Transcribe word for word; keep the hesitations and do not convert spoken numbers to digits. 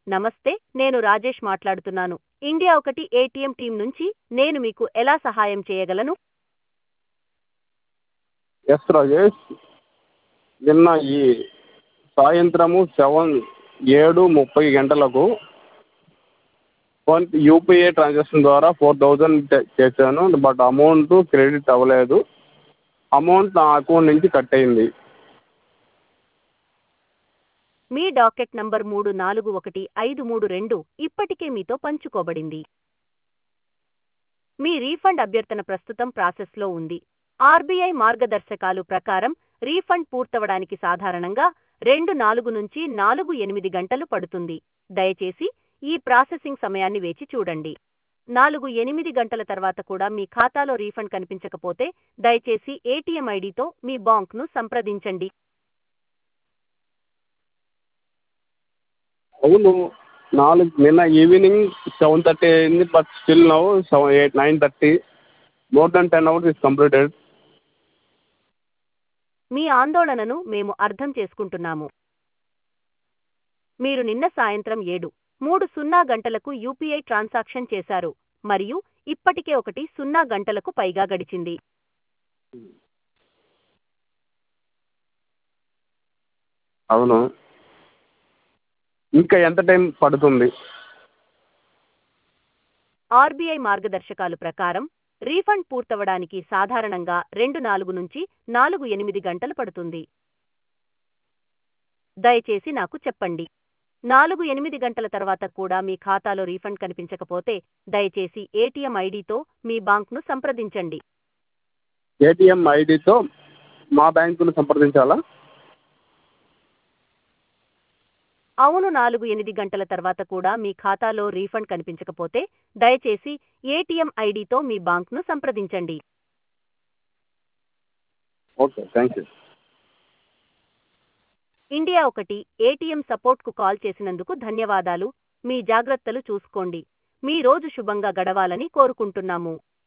నమస్తే, నేను రాజేష్ మాట్లాడుతున్నాను. ఇండియా ఒకటి ఏటీఎం టీం నుంచి. నేను మీకు ఎలా సహాయం చేయగలను? ఎస్ రాజేష్, నిన్న ఈ సాయంత్రము సెవెన్ ఏడు ముప్పై గంటలకు ఫోన్ యూపీఐ ట్రాన్సాక్షన్ ద్వారా ఫోర్ థౌజండ్ చేశాను. బట్ అమౌంట్ క్రెడిట్ అవ్వలేదు. అమౌంట్ నా అకౌంట్ నుంచి కట్ అయింది. మీ డాకెట్ నంబర్ మూడు నాలుగు ఒకటి ఐదు మూడు రెండు ఇప్పటికే మీతో పంచుకోబడింది. మీ రీఫండ్ అభ్యర్థన ప్రస్తుతం ప్రాసెస్లో ఉంది. ఆర్బీఐ మార్గదర్శకాలు ప్రకారం రీఫండ్ పూర్తవడానికి సాధారణంగా రెండు నాలుగు నుంచి నాలుగు ఎనిమిది గంటలు పడుతుంది. దయచేసి ఈ ప్రాసెసింగ్ సమయాన్ని వేచి చూడండి. నాలుగు ఎనిమిది గంటల తర్వాత కూడా మీ ఖాతాలో రీఫండ్ కనిపించకపోతే దయచేసి ఏటీఎం ఐడితో మీ బ్యాంక్ను సంప్రదించండి. అవును, నాలుగు నిన్న ఈవినింగ్ సెవెన్ థర్టీ అయింది. But still now seven eight nine thirty more than ten hours is completed. మీ ఆందోళనను మేము అర్థం చేసుకుంటున్నాము. మీరు నిన్న సాయంత్రం ఏడు మూడు సున్నా గంటలకు యూపీఐ ట్రాన్సాక్షన్ చేశారు మరియు ఇప్పటికే ఒకటి సున్నా గంటలకు పైగా గడిచింది. అవును, ఇంకా ఎంత టైం పడుతుంది? ఆర్బీఐ మార్గదర్శకాలు ప్రకారం రీఫండ్ పూర్తవడానికి సాధారణంగా రెండు నాలుగు నుంచి నాలుగు ఎనిమిది గంటలు పడుతుంది. దయచేసి నాకు చెప్పండి. నాలుగు ఎనిమిది గంటల తర్వాత కూడా మీ ఖాతాలో రీఫండ్ కనిపించకపోతే దయచేసి ఏటీఎం ఐడితో మీ బ్యాంక్ను సంప్రదించండి. ఏటీఎం ఐడితో మా బ్యాంకును సంప్రదించాలా? అవును, నాలుగు ఎనిమిది గంటల తర్వాత కూడా మీ ఖాతాలో రీఫండ్ కనిపించకపోతే దయచేసి ఏటీఎం ఐడితో మీ బ్యాంక్ను సంప్రదించండి. Okay, thank you. ఇండియా ఒకటి ఏటీఎం సపోర్ట్కు కాల్ చేసినందుకు ధన్యవాదాలు. మీ జాగ్రత్తలు చూసుకోండి. మీ రోజు శుభంగా గడవాలని కోరుకుంటున్నాము.